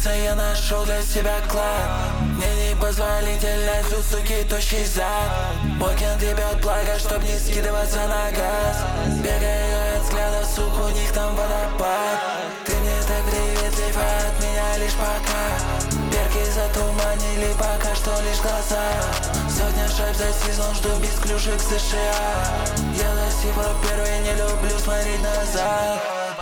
стремиться, я нашел для себя клад. Мне непозволительно тут, суки, тощий зад. Мой кент ебет благо, чтоб не скидываться на газ. Бегаю от взглядов, сука, у них там водопад. Ты мне так приветлив, а от меня лишь пока. Перки затуманили пока что лишь глаза. Сотня шайб за сезон, жду без клюшек США. Я до сих пор первый, не люблю смотреть назад.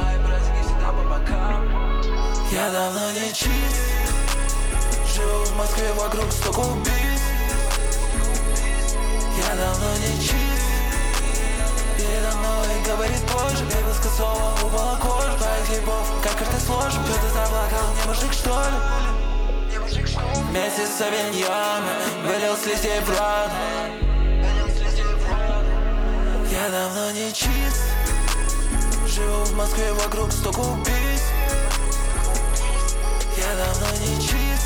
Я давно не чист. Живу в Москве, вокруг столько убийств. Я давно не чист. Передо мной говорит позже. Бегал с косого, упала кожа. Твоих хлебов, как карты сложим. Что ты заплакал, не мужик что ли? Вместе с авиньоном вылил слизей в рот. Я давно не чист. Живу в Москве, вокруг столько убийств. Я давно не чист.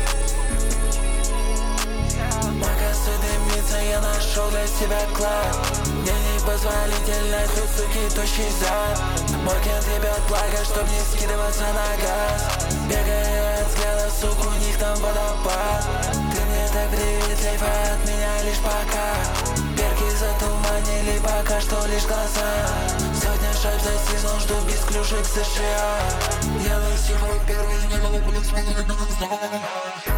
Макасы дымится, я нашел для себя клад. Мне непозволительно тут, суки, тощий зад. Мой кент ебет благо, чтоб не скидываться на газ. Бегаю от взглядов, сука, у них там водопад. Ты мне так приветлив, а от меня лишь пока. Перки затуманили пока что лишь глаза. Сотня шайб за сезон, жду без клюшек США. Я до сих пор первый, не люблю смотреть назад.